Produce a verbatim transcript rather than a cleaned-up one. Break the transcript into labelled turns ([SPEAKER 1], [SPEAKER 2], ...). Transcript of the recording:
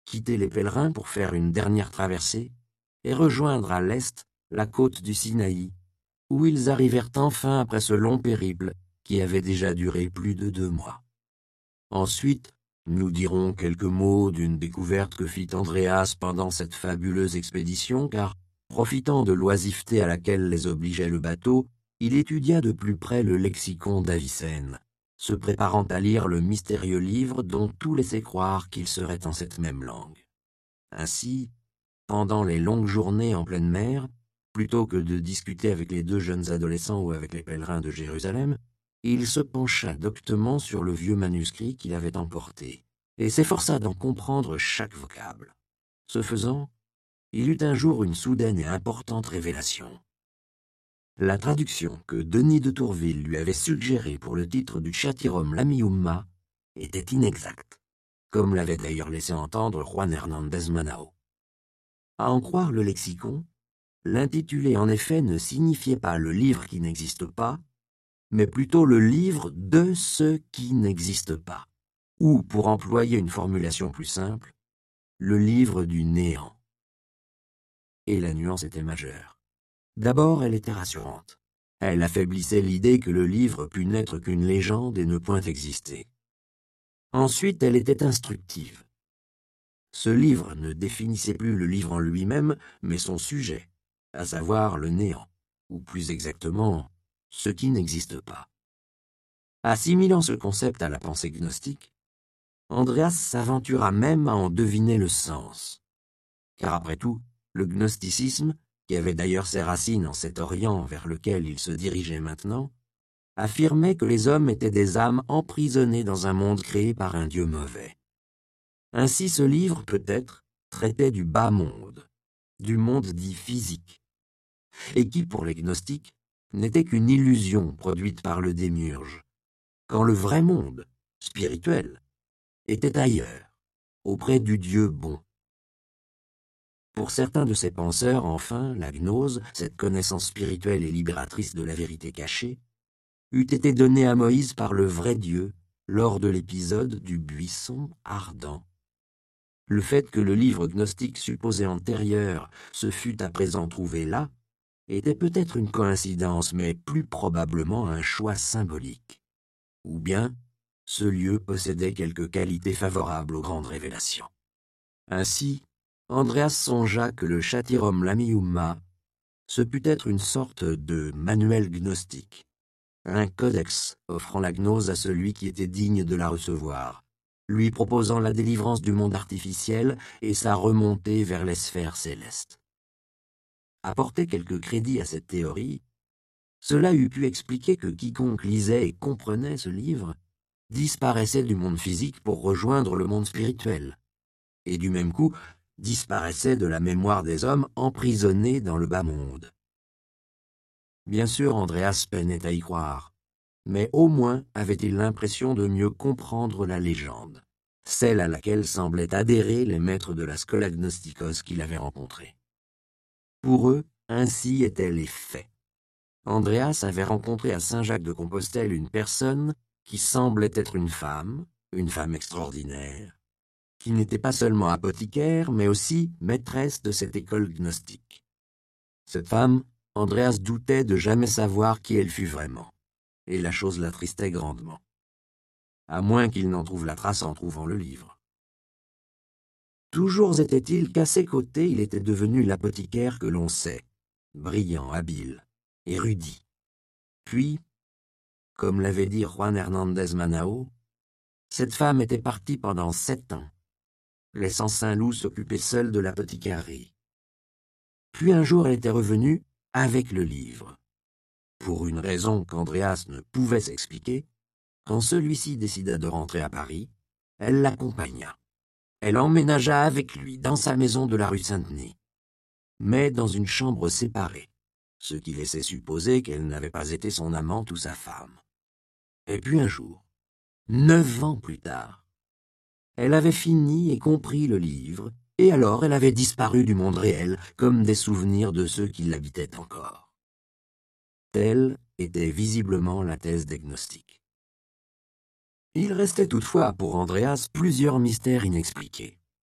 [SPEAKER 1] quitter les pèlerins pour faire une dernière traversée et rejoindre à l'est la côte du Sinaï, où ils arrivèrent enfin après ce long périple qui avait déjà duré plus de deux mois. Ensuite, nous dirons quelques mots d'une découverte que fit Andreas pendant cette fabuleuse expédition, car, profitant de l'oisiveté à laquelle les obligeait le bateau, il étudia de plus près le lexicon d'Avicenne, se préparant à lire le mystérieux livre dont tout laissait croire qu'il serait en cette même langue. Ainsi, pendant les longues journées en pleine mer, plutôt que de discuter avec les deux jeunes adolescents ou avec les pèlerins de Jérusalem, il se pencha doctement sur le vieux manuscrit qu'il avait emporté, et s'efforça d'en comprendre chaque vocable. Ce faisant, il eut un jour une soudaine et importante révélation. La traduction que Denis de Tourville lui avait suggérée pour le titre du Chatirum Lamiumma était inexacte, comme l'avait d'ailleurs laissé entendre Juan Hernández Manao. À en croire le lexicon, l'intitulé en effet ne signifiait pas le livre qui n'existe pas, mais plutôt le livre de ce qui n'existe pas, ou, pour employer une formulation plus simple, le livre du néant. Et la nuance était majeure. D'abord, elle était rassurante. Elle affaiblissait l'idée que le livre pût n'être qu'une légende et ne point exister. Ensuite, elle était instructive. Ce livre ne définissait plus le livre en lui-même, mais son sujet, à savoir le néant, ou plus exactement, ce qui n'existe pas. Assimilant ce concept à la pensée gnostique, Andreas s'aventura même à en deviner le sens. Car après tout, le gnosticisme, qui avait d'ailleurs ses racines en cet Orient vers lequel il se dirigeait maintenant, affirmait que les hommes étaient des âmes emprisonnées dans un monde créé par un Dieu mauvais. Ainsi ce livre, peut-être, traitait du bas monde, du monde dit physique, et qui, pour les gnostiques, n'était qu'une illusion produite par le démiurge, quand le vrai monde, spirituel, était ailleurs, auprès du Dieu bon. Pour certains de ces penseurs, enfin, la gnose, cette connaissance spirituelle et libératrice de la vérité cachée, eût été donnée à Moïse par le vrai Dieu lors de l'épisode du buisson ardent. Le fait que le livre gnostique supposé antérieur se fût à présent trouvé là était peut-être une coïncidence, mais plus probablement un choix symbolique. Ou bien, ce lieu possédait quelques qualités favorables aux grandes révélations. Ainsi, Andreas songea que le Chatirum Lamiumma ce put être une sorte de manuel gnostique, un codex offrant la gnose à celui qui était digne de la recevoir, lui proposant la délivrance du monde artificiel et sa remontée vers les sphères célestes. Apporter quelque crédit à cette théorie, cela eût pu expliquer que quiconque lisait et comprenait ce livre disparaissait du monde physique pour rejoindre le monde spirituel, et du même coup disparaissait de la mémoire des hommes emprisonnés dans le bas monde. Bien sûr, Andreas peinait à y croire, mais au moins avait-il l'impression de mieux comprendre la légende, celle à laquelle semblaient adhérer les maîtres de la Schola Gnosticos qu'il avait rencontrés. Pour eux, ainsi étaient les faits. Andreas avait rencontré à Saint-Jacques-de-Compostelle une personne qui semblait être une femme, une femme extraordinaire, qui n'était pas seulement apothicaire, mais aussi maîtresse de cette école gnostique. Cette femme, Andreas doutait de jamais savoir qui elle fût vraiment, et la chose l'attristait grandement. À moins qu'il n'en trouve la trace en trouvant le livre. Toujours était-il qu'à ses côtés il était devenu l'apothicaire que l'on sait, brillant, habile, érudit. Puis, comme l'avait dit Juan Hernández Manao, cette femme était partie pendant sept ans, laissant Saint-Loup s'occuper seul de l'apothicairerie. Puis un jour elle était revenue avec le livre. Pour une raison qu'Andreas ne pouvait s'expliquer, quand celui-ci décida de rentrer à Paris, elle l'accompagna. Elle emménagea avec lui dans sa maison de la rue Saint-Denis, mais dans une chambre séparée, ce qui laissait supposer qu'elle n'avait pas été son amante ou sa femme. Et puis un jour, neuf ans plus tard, elle avait fini et compris le livre, et alors elle avait disparu du monde réel, comme des souvenirs de ceux qui l'habitaient encore. Telle était visiblement la thèse des gnostiques. Il restait toutefois pour Andreas plusieurs mystères inexpliqués.